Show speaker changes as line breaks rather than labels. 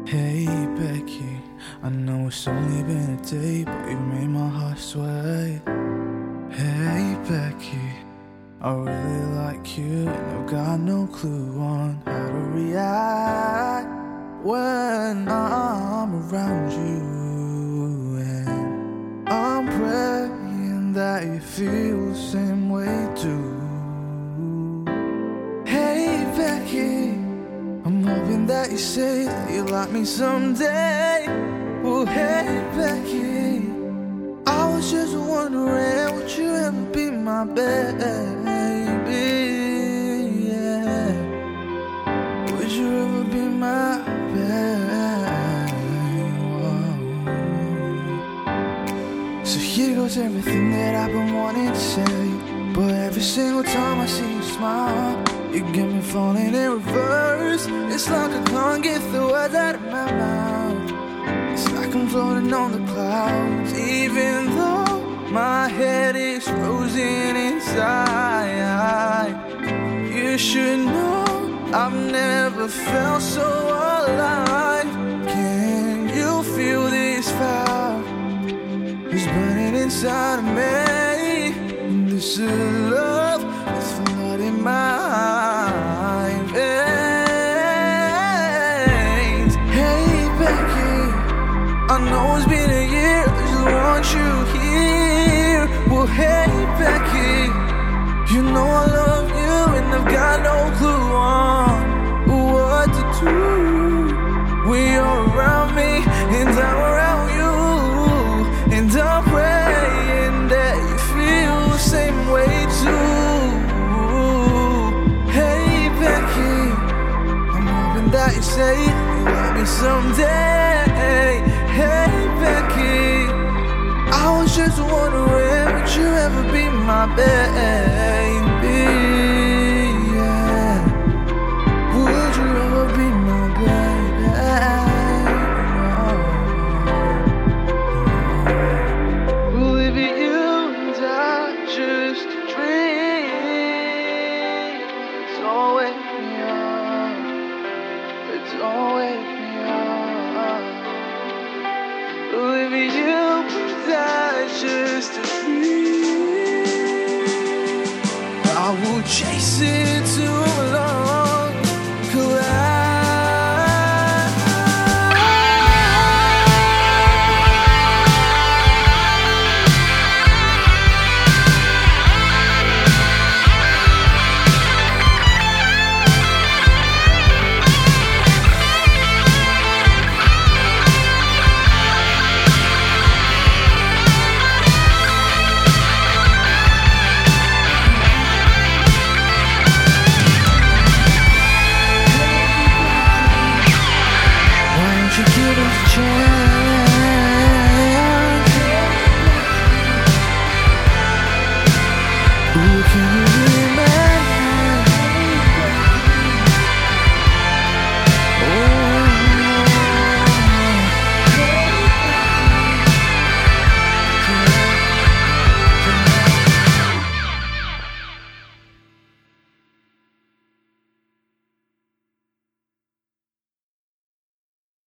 Hey Becky, I know it's only been a day, but you made my heart sway. Hey Becky, I really like you, and I've got no clue on how to react when I'm around you. And I'm praying that you feel the same way too. Hey Becky, I'm hoping that you say that you like me someday. Well, hey Becky, I was just wondering, would you ever be my baby? Yeah. Would you ever be my baby? Whoa. So here goes everything that I've been wanting to say, but every single time I see you smile, you get me falling in reverse. It's like I can't get the words out of my mouth. It's like I'm floating on the clouds, even though my head is frozen inside. You should know I've never felt so alive. Can you feel this fire? It's burning inside of me. This is love, it's flooding my veins. Hey Becky, I know it's been a year, I just want you here. Well, hey Becky, you know I love you, and I've got no clue on what to do. When you're around me, and I'm around you, and I'm praying that you feel the same way too. Hey Becky, I'm hoping that you say you love me someday. Hey Becky, I was just wondering, would you ever be my baby? Yeah. Would you ever be my baby? Well, if you and I just a dream, don't wake me up, don't wake me up. Well, if you and I just a dream, I will chase it to love.